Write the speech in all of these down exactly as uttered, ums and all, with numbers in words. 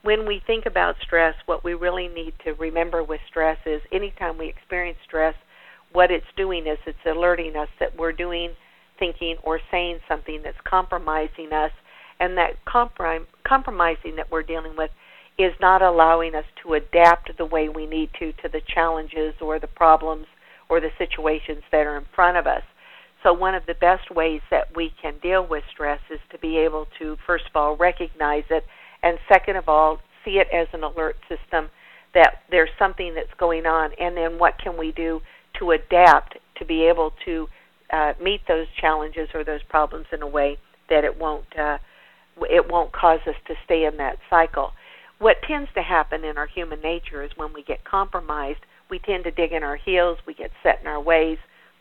when we think about stress, what we really need to remember with stress is anytime we experience stress, what it's doing is it's alerting us that we're doing, thinking, or saying something that's compromising us, and that comprom- compromising that we're dealing with is not allowing us to adapt the way we need to to the challenges or the problems or the situations that are in front of us. So one of the best ways that we can deal with stress is to be able to, first of all, recognize it, and second of all, see it as an alert system that there's something that's going on, and then what can we do to adapt to be able to uh, meet those challenges or those problems in a way that it won't uh, it won't cause us to stay in that cycle. What tends to happen in our human nature is when we get compromised, we tend to dig in our heels, we get set in our ways,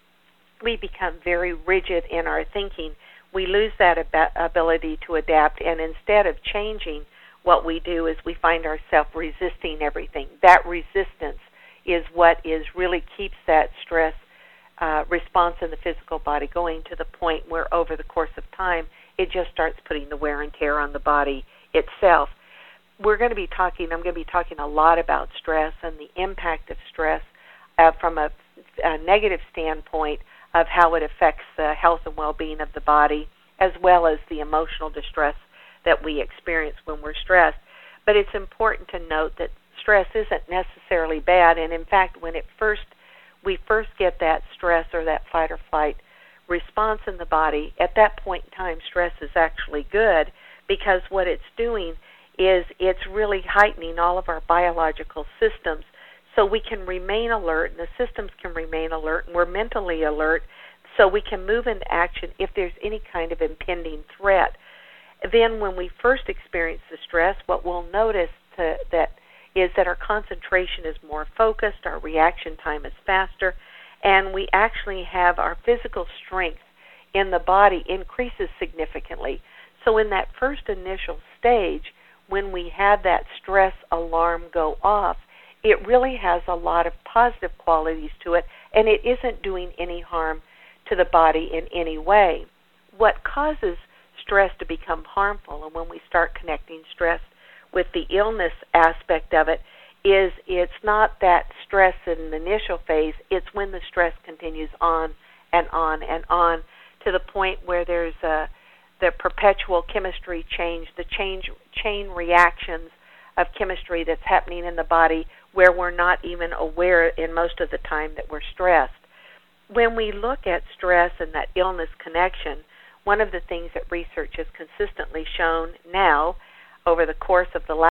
we become very rigid in our thinking. We lose that ab- ability to adapt, and instead of changing, what we do is we find ourselves resisting everything. That resistance is what is really keeps that stress uh, response in the physical body going to the point where over the course of time, it just starts putting the wear and tear on the body itself. We're going to be talking, I'm going to be talking a lot about stress and the impact of stress uh, from a, a negative standpoint of how it affects the health and well-being of the body, as well as the emotional distress that we experience when we're stressed. But it's important to note that stress isn't necessarily bad, and in fact, when it first we first get that stress or that fight or flight response in the body, at that point in time, stress is actually good, because what it's doing is it's really heightening all of our biological systems so we can remain alert, and the systems can remain alert, and we're mentally alert, so we can move into action if there's any kind of impending threat. Then when we first experience the stress, what we'll notice to, that is that our concentration is more focused, our reaction time is faster, and we actually have our physical strength in the body increases significantly. So in that first initial stage, when we have that stress alarm go off, it really has a lot of positive qualities to it, and it isn't doing any harm to the body in any way. What causes stress to become harmful, and when we start connecting stress with the illness aspect of it, is it's not that stress in the initial phase, it's when the stress continues on and on and on to the point where there's a, the perpetual chemistry change, the change, chain reactions of chemistry that's happening in the body where we're not even aware in most of the time that we're stressed. When we look at stress and that illness connection, one of the things that research has consistently shown now over the course of the last